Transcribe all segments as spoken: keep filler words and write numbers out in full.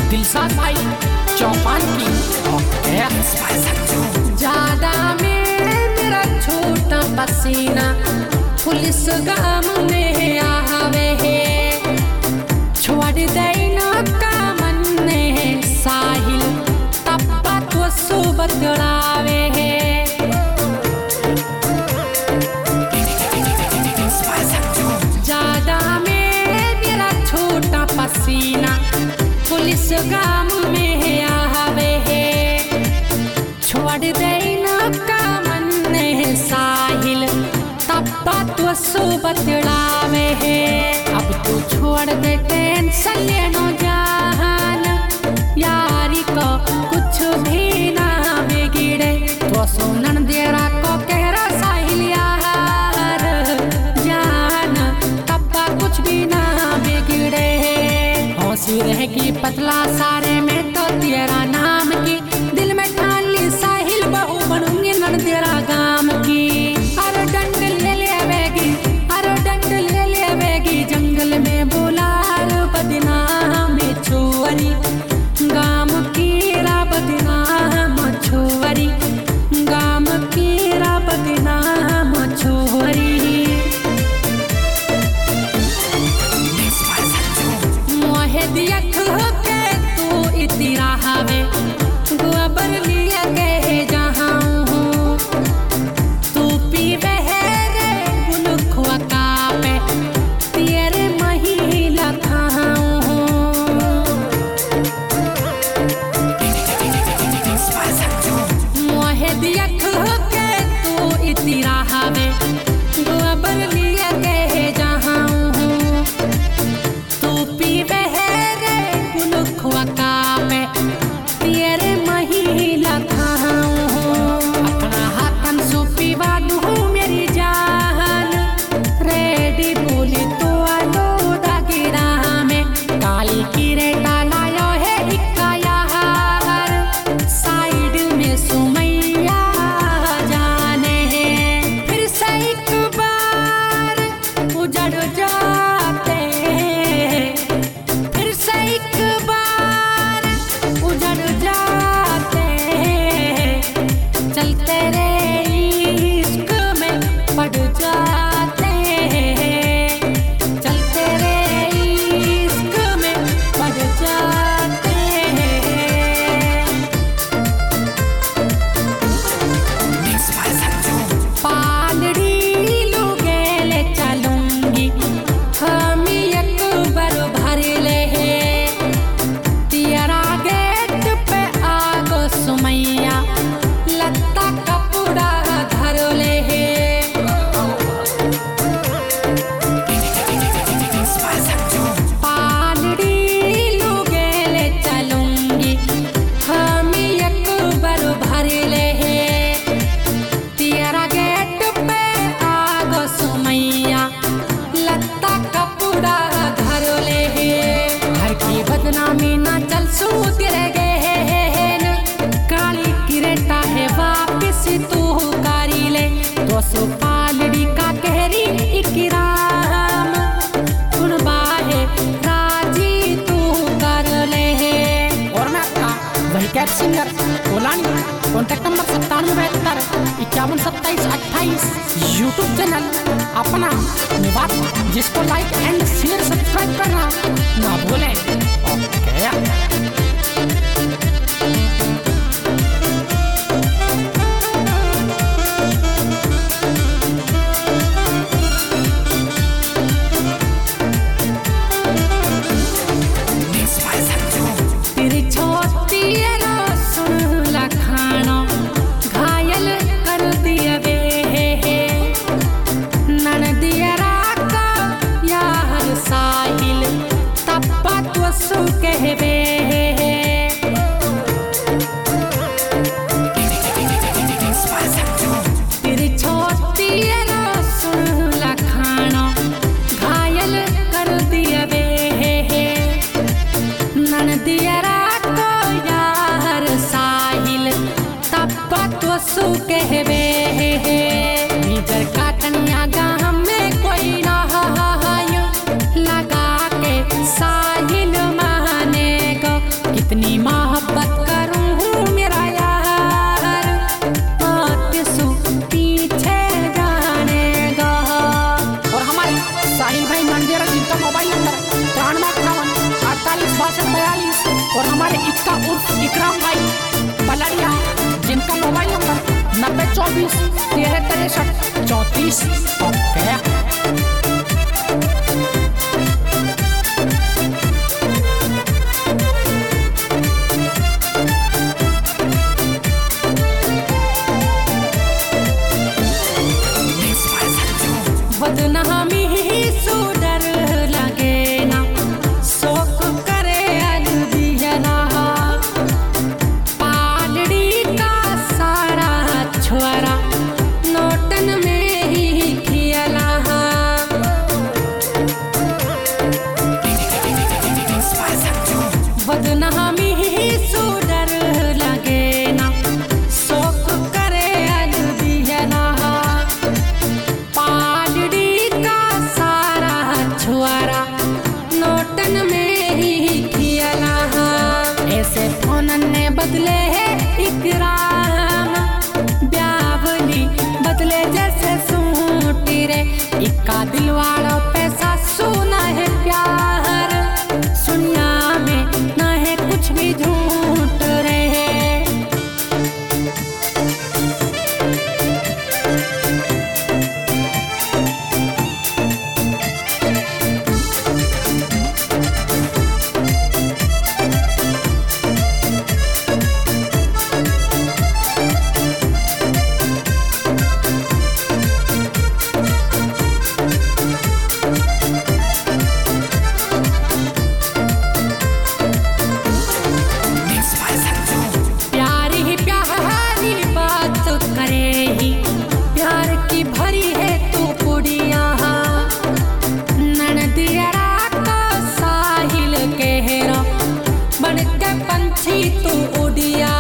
दिलशाद भाई चौपान की ज्यादा में मेरा छोटा पसीना पुलिस गाम में आवे है छोड़ देना का मन ने साहिल तब्बा तो सुबतड़ावे है ज्यादा में मेरा छोटा पसीना पुलिस गाम में आवे है छोड़ देना का मन ने साहिल तब्बा तो सुबतड़ावे है अब तो छोड़ दे टेंशन लेनो जान यारी को कुछ भी ना बिगड़े तो सोनन देरा को कह रहा साहिल यार जान तब्बा कुछ भी ना बिगड़े हौसी रहेगी पतला सारे में तो तेरा नाम की दिल में ठान ली साहिल बहू बनूंगी नन तेरा गाम की अरे डंड ले लेवेगी अरे डंड ले लेवेगी जंगल में बोलार बदनाम छोरी गाम की रा बदनाम छोरी गाम की रा बदनाम छोरी मोहे दिया के तू इतरा हवे गोबर लिया के जहाँ हूँ तू पीवे रे बुलखुआ का पे तेरे महिला खाऊं मोहे दिया के तू इतरा हवे गोबर लिया के जहाँ हूँ तू पीवे रे बुलखुआ का पे तेरे महिला खाऊं अपना हाथन सो पीवा लूं मेरी जान रेडी बोली तो आलो दागिरा में काली की रे डालायो है इक्का यार साइड में सुमैया जाने फिर से एक बार उजड़ जाते फिर से एक बार उजड़ जाते चलते रे इश्क में पड़ जाते चलते रे इश्क में पड़ जाते पालड़ी लुगेले चलूंगी हम एक बार भर ले तेरा गेट पे आगो सुमैया लत्ता कपूड़ा धर ले पालड़ी लुगेले चलूंगी हम एक बार भर ले तेरा गेट पे आगो सुमैया लत्ता कपूड़ा धर ले घर की बदनामी ना चल सू तेरे गहन काली किरेटा है वापिस तू कारी ले दो सौ पालड़ी का कहरी इकराम सुनबा है राजी तू कर ले और मैं आपका वही कैब सिंगर कोलानी कॉन्टैक्ट नंबर सत्तानवे बहत्तर इक्यावन सत्ताईस अट्ठाईस यूट्यूब चैनल अपना निवास जिसको लाइक एंड शेयर सब्सक्राइब करना ना भूलें ओके तेरी छोटी सुन लखानो घायल कर दिया वे नन दिया राका यार साहिल तब्बा तो सु कहवे तेरी छोटी सुन लखानो घायल कर दिया वे नन दिया राको यार साहिल तब्बा तो सु कहवे नीजर काटनिया गाम में कोई ना लगा के साहिल माने को लड़का उर्फ इकराम भाई पलड़िया, जिनका मोबाइल नंबर नब्बे चौबीस तेरह तिरसठ चौंतीस। ओके बदनामी सुडर लगे ना, शोक करे अलविदा, पालड़ी का सारा छोरा नोटन में ही खियला। बदनामी सुडर लगे ना, शोक करे अलविदा, छुआरा नोटन में ही खियला। ऐसे फोन ने बदले है इकराम, ब्यावली बदले जैसे सूटी रे। इक्का दिलवाड़ो पैसा सुना है प्यार, सुनिया में ना है कुछ भी झूठ रे। तू उड़िया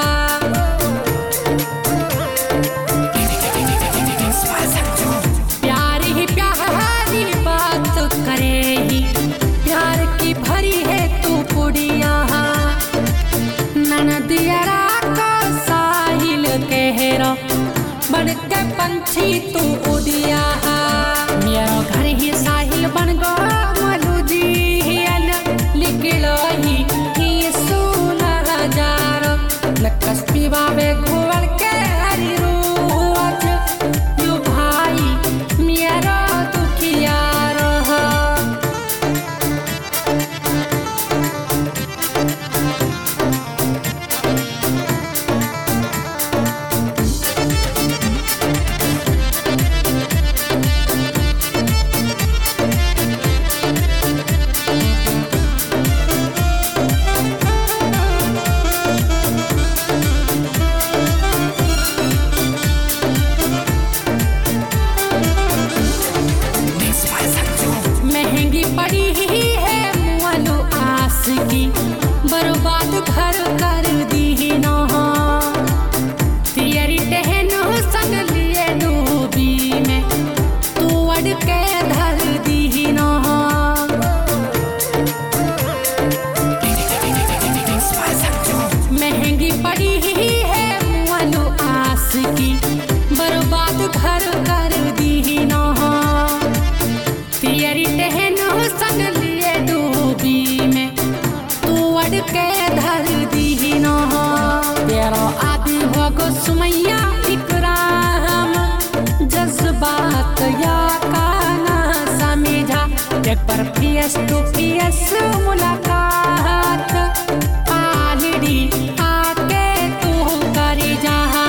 प्यार ही प्यारी बात करे ही, प्यार की भरी है तू पुड़िया। ननदियरा का साहिल कहरा बन के पंछी तू उड़िया। मेरा घर ही साहिल बन गो मलू जी लिखलो ही कस्बी बाबे घोल के हरी रोज यू भाई मेरा दुखिया रहा। की बर्बाद घर कर दी ना, तेरी टहन संग लिए डूबी में तू अड़ के धर दी ना। महंगी पड़ी है मुअलू आस की, बर्बाद घर कर दी ना, तेरी टहन संग लिए डूबी में के धर दी ना। तेरा आदि हो गो सुमैया इकराम, जज्बात या का ना समझा। एक बार पियस टू पियस मुलाकात, पालड़ी आके तू करी जहा।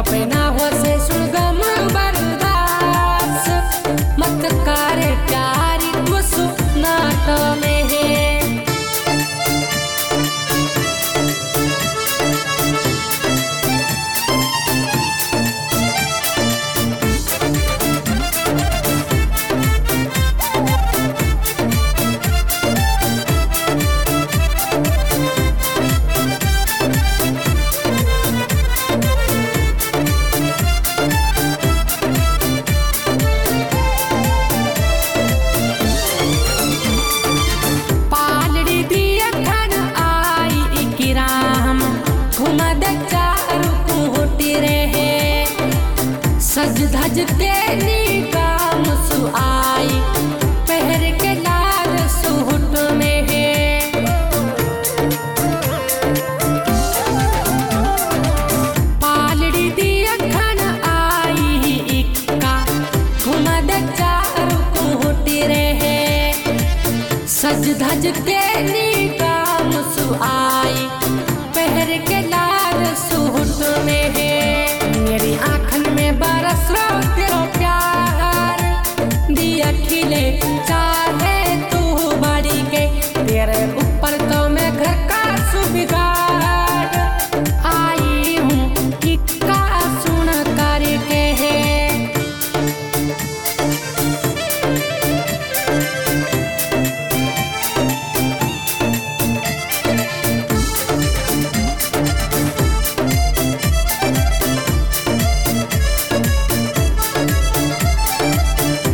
अपना हो से सुगम बर्दास मत करे प्यारी तू सुनाट में है। सज धज के निगाम सुआई पहर के लाल सूट में है। पालड़ी दिया खन आई इक्का घुमद चारू कुट रहे। सज धज के निगाम सुआई पहर के